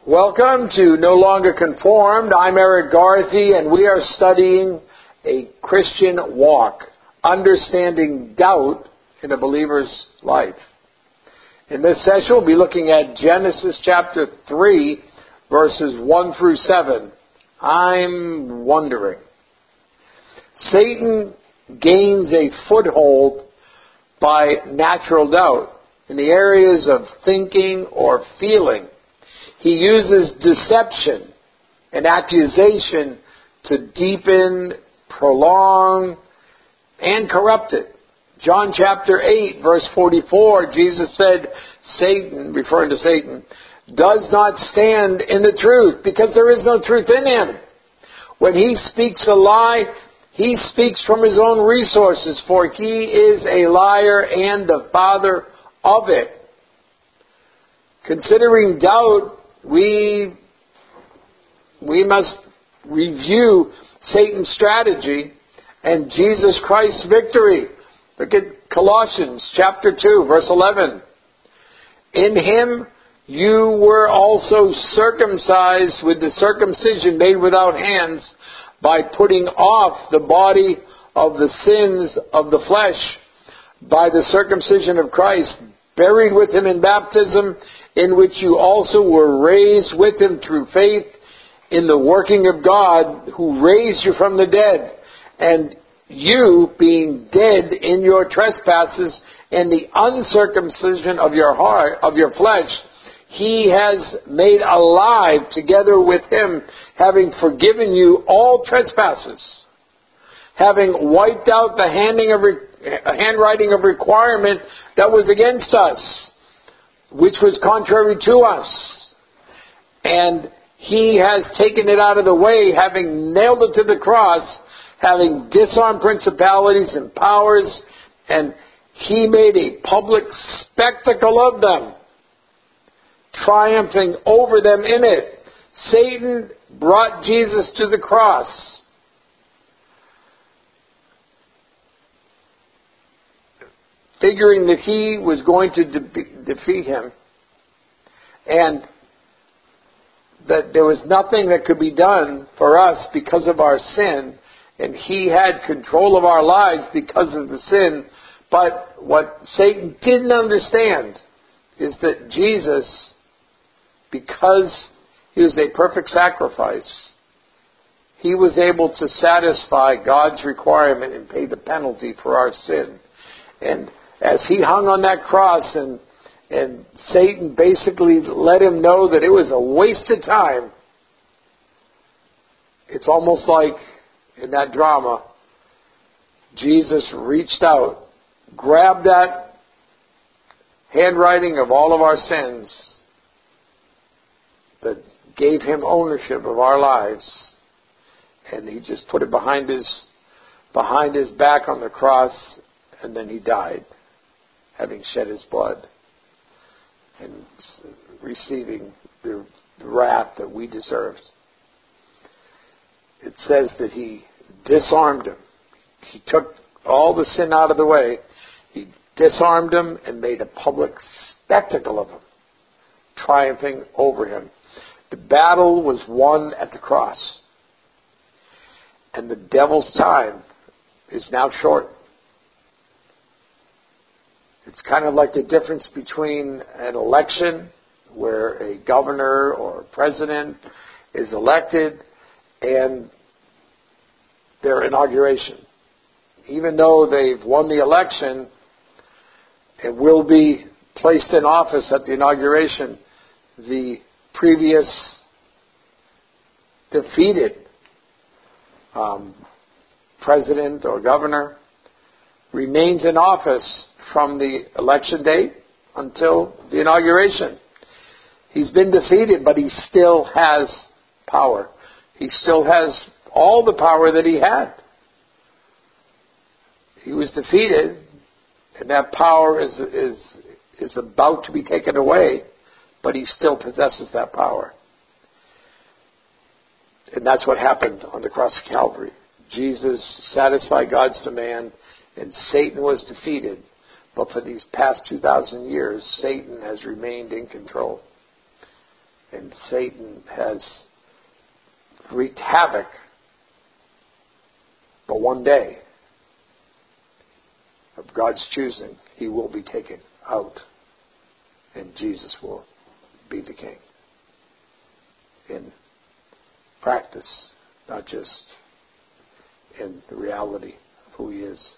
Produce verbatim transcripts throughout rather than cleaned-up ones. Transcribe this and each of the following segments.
Welcome to No Longer Conformed. I'm Eric Garthy, and we are studying a Christian walk, understanding doubt in a believer's life. In this session, we'll be looking at Genesis chapter three, verses one through seven. I'm wondering. Satan gains a foothold by natural doubt in the areas of thinking or feeling. He uses deception and accusation to deepen, prolong, and corrupt it. John chapter eight, verse forty-four, Jesus said, Satan, referring to Satan, does not stand in the truth because there is no truth in him. When he speaks a lie, he speaks from his own resources, for he is a liar and the father of it. Considering doubt, we, we must review Satan's strategy and Jesus Christ's victory. Look at Colossians chapter two, verse eleven. In him you were also circumcised with the circumcision made without hands, by putting off the body of the sins of the flesh by the circumcision of Christ, buried with him in baptism, in which you also were raised with him through faith in the working of God, who raised you from the dead. And you, being dead in your trespasses and the uncircumcision of your heart, of your flesh, he has made alive together with him, having forgiven you all trespasses, having wiped out the handing of re- handwriting of requirement that was against us, which was contrary to us. And he has taken it out of the way, having nailed it to the cross, having disarmed principalities and powers, and he made a public spectacle of them, triumphing over them in it. Satan brought Jesus to the cross. Figuring that he was going to de- defeat him, and that there was nothing that could be done for us because of our sin, and he had control of our lives because of the sin. But what Satan didn't understand is that Jesus, because he was a perfect sacrifice, he was able to satisfy God's requirement and pay the penalty for our sin. And as he hung on that cross, and and Satan basically let him know that it was a waste of time, it's almost like in that drama, Jesus reached out, grabbed that handwriting of all of our sins that gave him ownership of our lives, and he just put it behind his behind his back on the cross, and then he died, having shed his blood and receiving the wrath that we deserved. It says that he disarmed him. He took all the sin out of the way. He disarmed him and made a public spectacle of him, triumphing over him. The battle was won at the cross. And the devil's time is now short. It's kind of like the difference between an election where a governor or a president is elected and their inauguration. Even though they've won the election and will be placed in office at the inauguration, the previous defeated um, president or governor remains in office from the election date until the inauguration. He's been defeated, but he still has power. He still has all the power that he had. He was defeated, and that power is is is about to be taken away, but he still possesses that power. And that's what happened on the cross of Calvary. Jesus satisfied God's demand, and Satan was defeated. But for these past two thousand years, Satan has remained in control. and Satan has wreaked havoc. But one day, of God's choosing, he will be taken out, and Jesus will be the king. In practice, not just in the reality of who he is.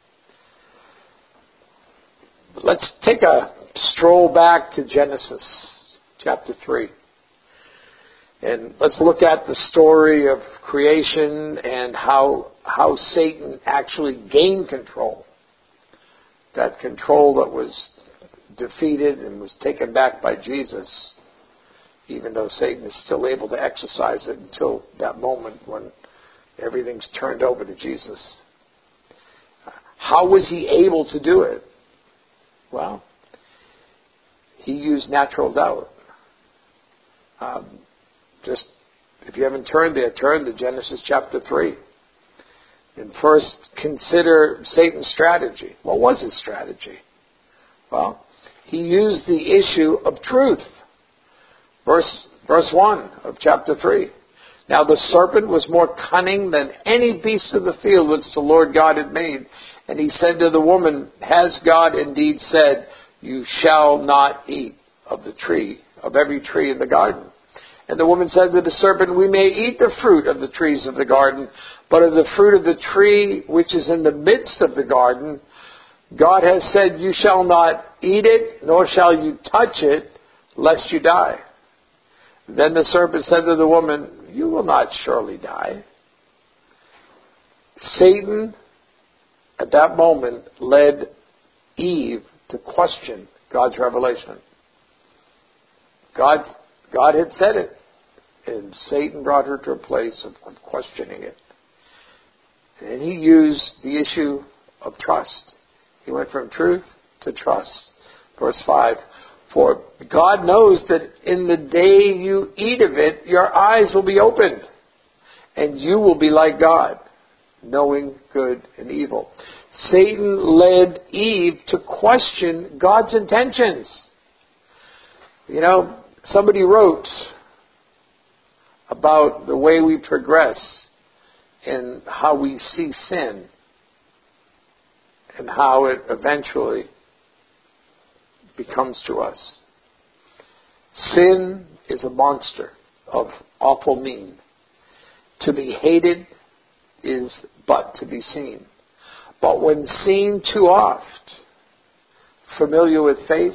But let's take a stroll back to Genesis chapter three. And let's look at the story of creation and how how Satan actually gained control. That control that was defeated and was taken back by Jesus, even though Satan is still able to exercise it until that moment when everything's turned over to Jesus. How was he able to do it? Well, he used natural doubt. Um, just, if you haven't turned there, turn to Genesis chapter three. And first consider Satan's strategy. What was his strategy? Well, he used the issue of truth. Verse, verse one of chapter three. Now the serpent was more cunning than any beast of the field which the Lord God had made. And he said to the woman, has God indeed said, you shall not eat of the tree, of every tree in the garden? And the woman said to the serpent, we may eat the fruit of the trees of the garden, but of the fruit of the tree which is in the midst of the garden, God has said, you shall not eat it, nor shall you touch it, lest you die. Then the serpent said to the woman, you will not surely die. Satan, at that moment, led Eve to question God's revelation. God, God had said it, and Satan brought her to a place of, of questioning it. And he used the issue of trust. He went from truth to trust. Verse five, for God knows that in the day you eat of it, your eyes will be opened, and you will be like God, knowing good and evil. Satan led Eve to question God's intentions. You know, somebody wrote about the way we progress and how we see sin and how it eventually becomes to us. Sin is a monster of awful mien. To be hated is but to be seen. But when seen too oft, familiar with face,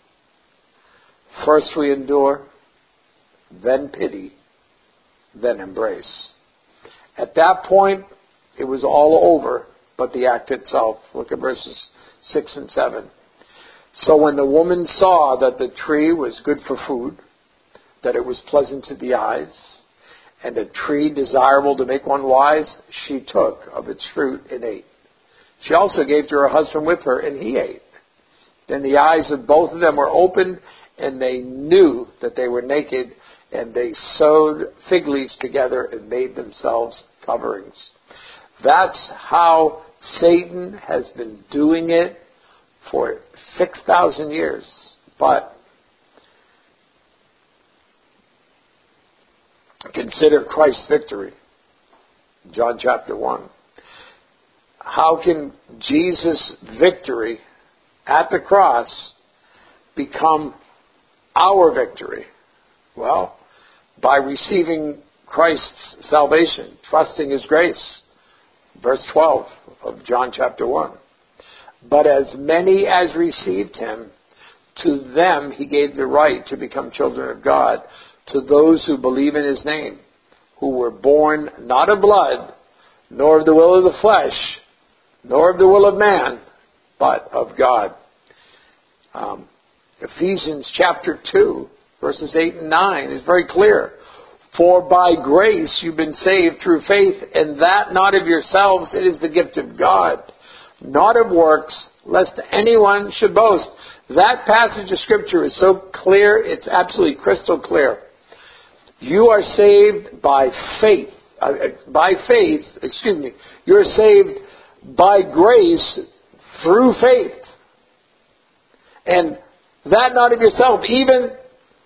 first we endure, then pity, then embrace. At that point, it was all over but the act itself. Look at verses six and seven. So when the woman saw that the tree was good for food, that it was pleasant to the eyes, and a tree desirable to make one wise, she took of its fruit and ate. She also gave to her husband with her, and he ate. Then the eyes of both of them were opened, and they knew that they were naked, and they sewed fig leaves together and made themselves coverings. That's how Satan has been doing it for six thousand years. But consider Christ's victory. John chapter one. How can Jesus' victory at the cross become our victory? Well, by receiving Christ's salvation, trusting His grace. Verse twelve of John chapter one. But as many as received Him, to them He gave the right to become children of God, to those who believe in His name, who were born not of blood, nor of the will of the flesh, nor of the will of man, but of God. Um, Ephesians chapter two, verses eight and nine is very clear. For by grace you've been saved through faith, and that not of yourselves, it is the gift of God, not of works, lest anyone should boast. That passage of Scripture is so clear, it's absolutely crystal clear. You are saved by faith. Uh, by faith, excuse me, you're saved by grace through faith. And that not of yourself, even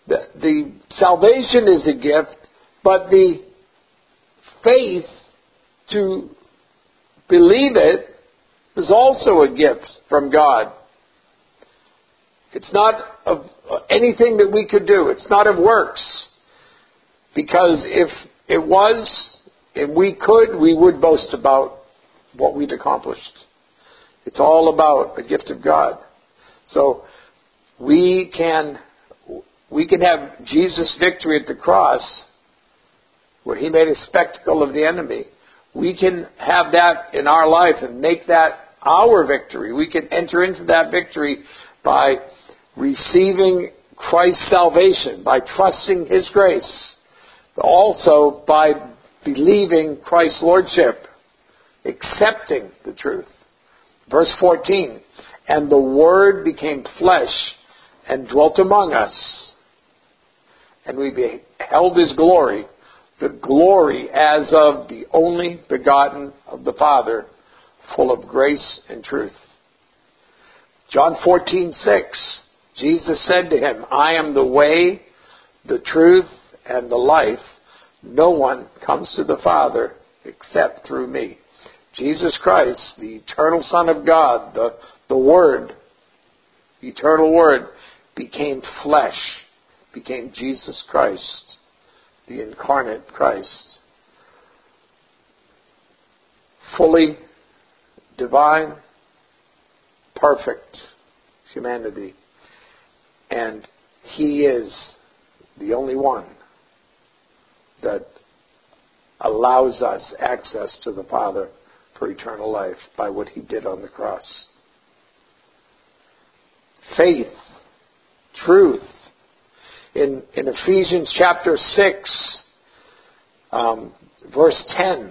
The, the salvation is a gift, but the faith to believe it is also a gift from God. It's not of anything that we could do. It's not of works. Because if it was, and we could, we would boast about what we'd accomplished. It's all about the gift of God. So we can we can have Jesus' victory at the cross, where he made a spectacle of the enemy. We can have that in our life and make that our victory. We can enter into that victory by receiving Christ's salvation, by trusting his grace, also by believing Christ's lordship, accepting the truth. Verse fourteen, and the Word became flesh and dwelt among us, and we beheld his glory, the glory as of the only begotten of the Father, full of grace and truth. John fourteen six, Jesus said to him, I am the way, the truth, and the life. No one comes to the Father except through me. Jesus Christ, the eternal Son of God, the, the Word, eternal Word, became flesh, became Jesus Christ, the incarnate Christ. Fully divine, perfect humanity. And he is the only one that allows us access to the Father for eternal life by what he did on the cross. Faith, truth. In, in Ephesians chapter six, um, verse ten,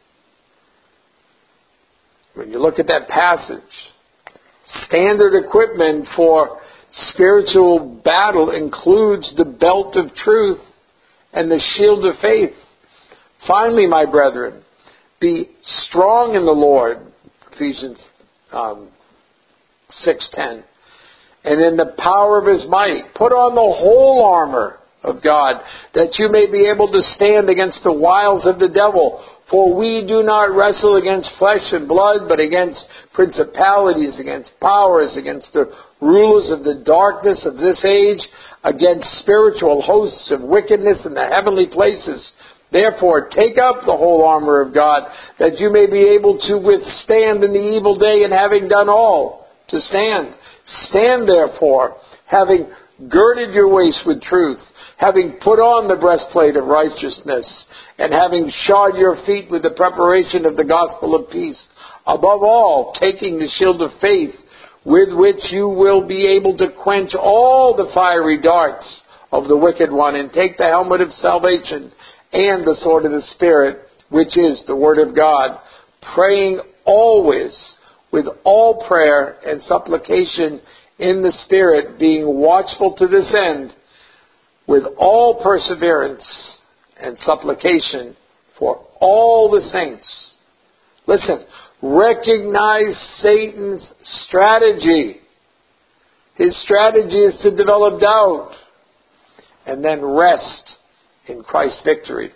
when you look at that passage, standard equipment for spiritual battle includes the belt of truth and the shield of faith. Finally, my brethren, be strong in the Lord, Ephesians um, six ten, and in the power of his might. Put on the whole armor of God, that you may be able to stand against the wiles of the devil. For we do not wrestle against flesh and blood, but against principalities, against powers, against the rulers of the darkness of this age, against spiritual hosts of wickedness in the heavenly places. Therefore, take up the whole armor of God, that you may be able to withstand in the evil day, and having done all, to stand. Stand therefore, having girded your waist with truth, having put on the breastplate of righteousness, and having shod your feet with the preparation of the gospel of peace. Above all, taking the shield of faith, with which you will be able to quench all the fiery darts of the wicked one, and take the helmet of salvation and the sword of the Spirit, which is the Word of God, praying always with all prayer and supplication in the Spirit, being watchful to this end, with all perseverance and supplication for all the saints. Listen, recognize Satan's strategy. His strategy is to develop doubt, and then rest in Christ's victory.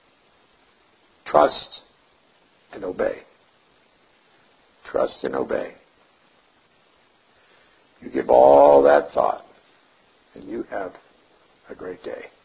Trust and obey. Trust and obey. You give all that thought, and you have a great day.